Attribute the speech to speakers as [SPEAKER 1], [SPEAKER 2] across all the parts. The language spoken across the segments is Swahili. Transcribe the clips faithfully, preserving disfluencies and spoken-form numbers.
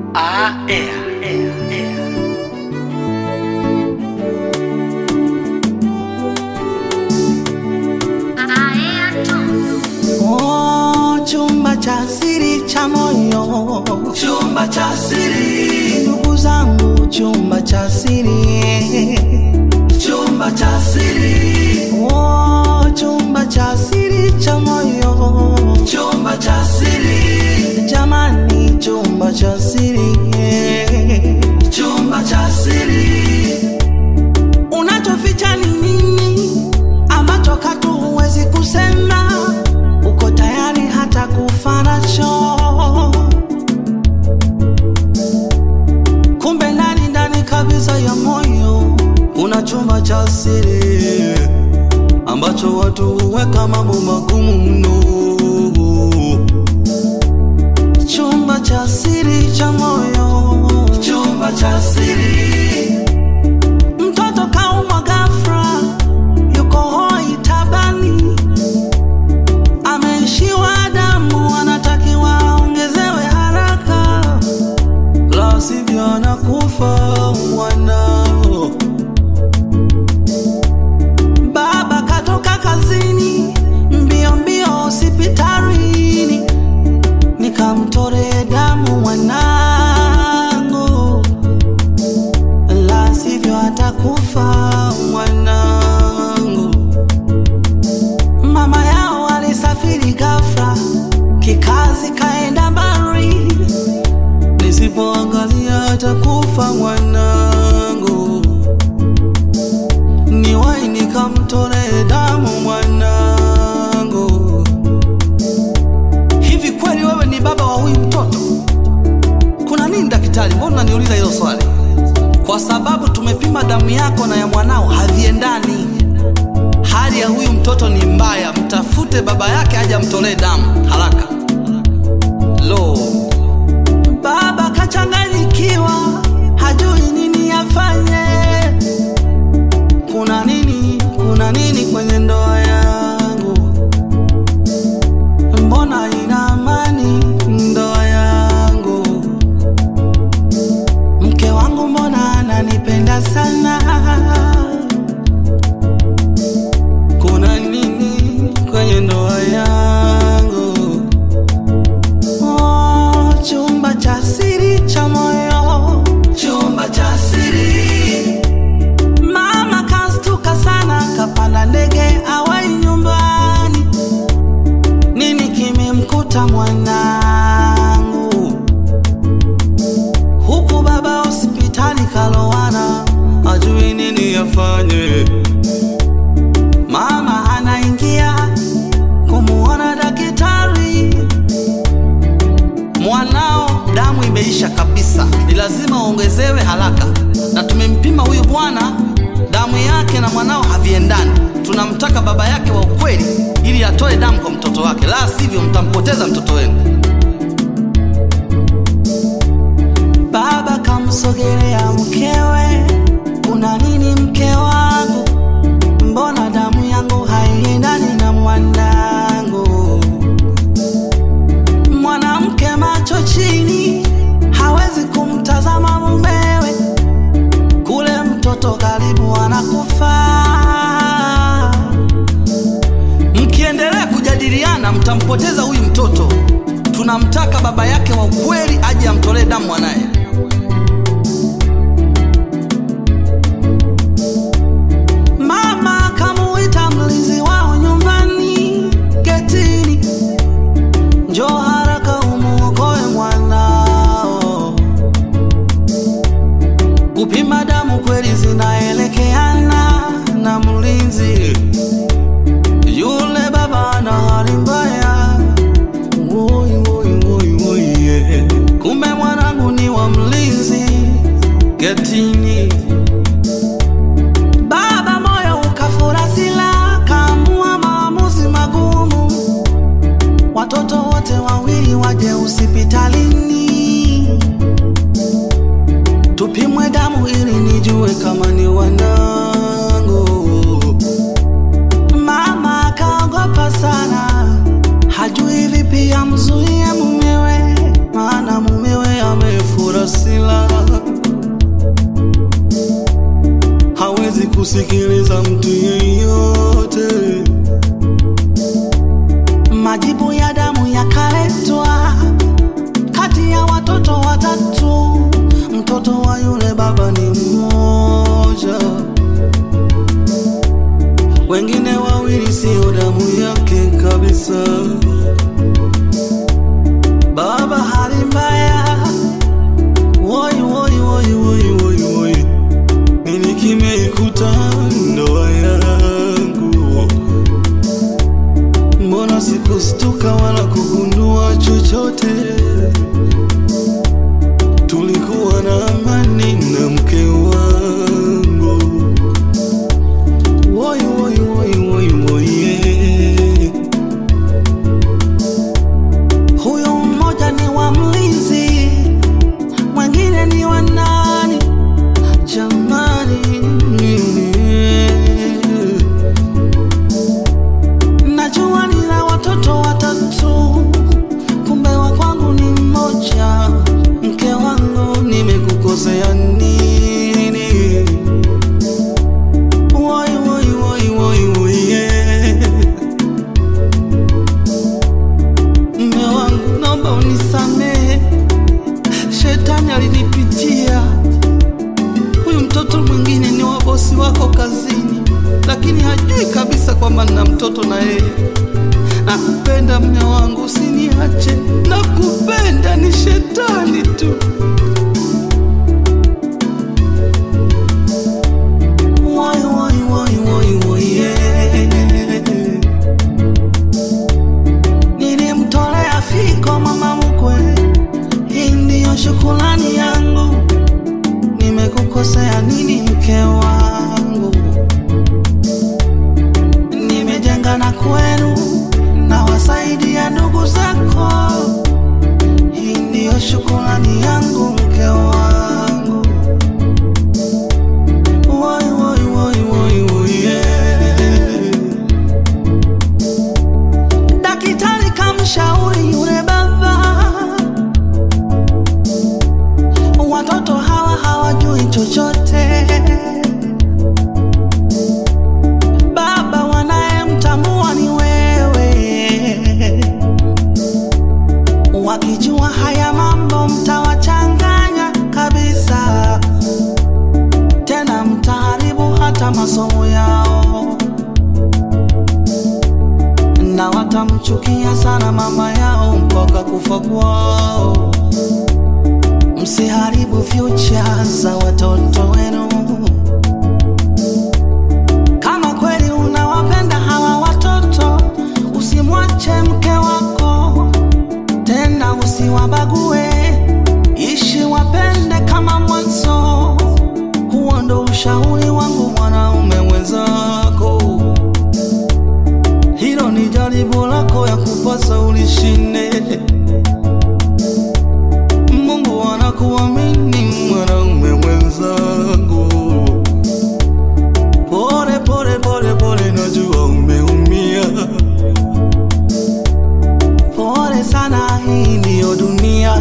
[SPEAKER 1] Ah, yeah, yeah, yeah.
[SPEAKER 2] Oh, chumba cha siri cha moyo,
[SPEAKER 3] chumba cha siri,
[SPEAKER 2] ndugu zangu, chumba cha siri,
[SPEAKER 3] chumba cha siri.
[SPEAKER 2] Oh, chumba cha siri cha moyo,
[SPEAKER 3] chumba cha siri,
[SPEAKER 2] jamani, chumba cha siri,
[SPEAKER 3] chumba cha siri.
[SPEAKER 2] Unachoficha ni nini ambacho katu huwezi kusema? Uko tayari hata kufa nacho, kumbe ndani ndani kabisa ya moyo kuna chumba cha siri ambacho watu huweka mambo magumu mno. Chumba cha siri cha moyo,
[SPEAKER 3] chumba cha siri.
[SPEAKER 2] Mtoto kaumwa ghafla, yuko hoi tabani, ameishiwa damu, anatakiwa aongezewe haraka, la sivyo anakufa mwanao. Baba katoka kazini, mbio mbio hospitalini, nikamtore damu mwanangu, la sivyo atakufa mwanangu. Mama yao alisafiri ghafla, kikazi kaenda mbali, nisipoangalia atakufa mwanangu. Niwahi nikamtore damu mwanangu. Hivi kweli wewe ni baba wa huyu mtoto? Kuna nini daktari? Mbona unaniuliza hilo swali? Kwa sababu tumepima damu yako na ya mwanao haviendani. Hali ya huyu mtoto ni mbaya, mtafute baba yake aje amtolee damu haraka. Lo, baba kachanganyikiwa, hajui nini afanye. Kuna nini, kuna nini kwenye ndoa yangu? Mbona ina amani ndoa yangu? Mke wangu mbona ananipenda sana? Kuna nini kwenye ndoa yangu? Oh, chumba cha siri cha moyo,
[SPEAKER 3] chumba cha siri.
[SPEAKER 2] Mama kastuka sana, kapanda ndege awai nyumbani. Nini kimemkuta mwanangu? Huku baba hospitali kalowana, ajui nini afanye. Mama anaingia kumuona daktari. Mwanao damu imeisha kabisa, ni lazima uongezewe haraka, na tumempima huyu bwana, damu yake na mwanao haviendani. Tunamtaka baba yake wa ukweli ili atoe damu kwa mtoto wake, la sivyo mtampoteza mtoto wenu. Baba kamsogelea mkewe, kuna nini mke wangu? Mbona damu yangu haiendani na mwanangu? Mwanamke macho chini, hawezi kumtazama mumewe, kule mtoto karibu anakufa. Mkiendelea kujadiliana mtampoteza huyu mtoto. Tunamtaka baba yake wa ukweli aje amtolee damu mwanaye. Mama kamuita mlinzi wao nyumbani getini, njoo haraka umuokoe mwanao. Kupima damu kweli zinaelekeana na mlinzi yule. Baba ana hali mbaya, woi woi woi woi, yeah. Kumbe mwanangu ni wa mlinzi getini. Baba moyo ukafura sila, kaamua maamuzi magumu. Watoto wote wawili waje hospitalini, tupimwe damu ili nijue kama ni wanangu. Mama akaogopa sana, hajui vipi amzuie mumewe, maana mumewe amefura
[SPEAKER 4] kusikiliza mtu yeyote.
[SPEAKER 2] Majibu ya damu yakaletwa kati ya watoto watatu. Mtoto wa yule baba ni mmoja, wengine wawili sio damu yake kabisa. Baba hali mbaya, woi woi woi woi woi woi, nini kimeikuta ndoa yangu? Mbona sikustuka wala kugundua chochote? Tulikuwa na amani na mke wangu. Woi woi woi woi woi, huyo mmoja ni wa mlinzi, mwingine ni wa nani jamani? Najua nina watoto watatu, kumbe wa kwangu ni mmoja. Mke wangu nimekukosea nini? Woi woi woi woi woi, mme wangu naomba unisamehe, shetani alinipitia. Huyu mtoto mwingine ni wa bosi wako kazini, lakini hajui kabisa kwamba nina mtoto na yeye. Nakupenda mme wangu, usiniache. Nakupenda, ni shetani tu. Woi woi woi woi woi, nilimtolea fiko mama mkwe, hii ndiyo shukrani yangu. Nimekukosea nini mke wangu? Nimejenga na kwenu na wasaidia ndugu zako, hii ndiyo shukrani yangu mke wangu. Woi woi woi woi woi, daktari kamshauri yule baba, watoto hawa hawajui chochote. Baba wanayemtambua ni wewe, wakijua haya mambo mtawachanganya kabisa, tena mtaharibu hata masomo yao, na watamchukia sana mama yao mpaka kufa kwao. Msiharibu future za watoto wenu. Kama kweli unawapenda hawa watoto, usimwache mke wako, tena usiwabague, ishi wapende kama mwanzo. Huo ndo ushauri wangu mwanaume mwenzako. Hilo ni jaribu lako ya kupasa ulishinde. Mungu anakuamini mwanaume mwenzangu. Pole pole pole pole, najua umeumia. Pole sana, hii ndiyo dunia.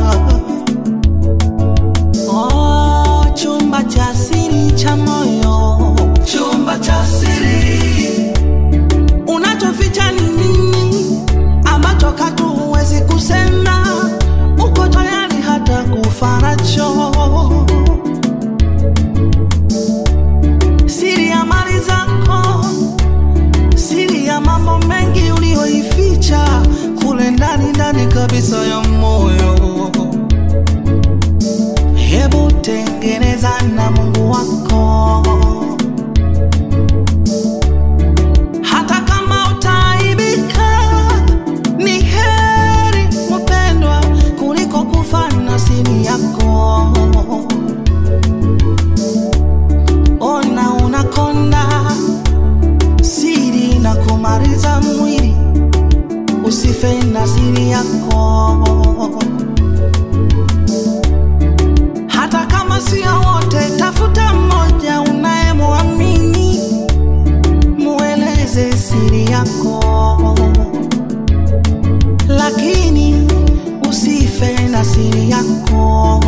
[SPEAKER 2] Oh, chumba cha siri cha moyo,
[SPEAKER 3] chumba cha siri.
[SPEAKER 2] Unachoficha ni nini ambacho katu huwezi kusema? Uko tayari hata kufa nacho. Siri ya mali zako, siri ya mambo mengi ulioificha kule ndani ndani kabisa ya moyo. Hebu tengeneza na Mungu wako, hata kama utaibika. Ni heri mpendwa kuliko kufa na siri yako. Ona unakonda, siri na kumaliza mwili, usife na siri yako. Hata kama sio wote, tafuta mmoja unayemwamini, mueleze siri yako, lakini usife na siri yako.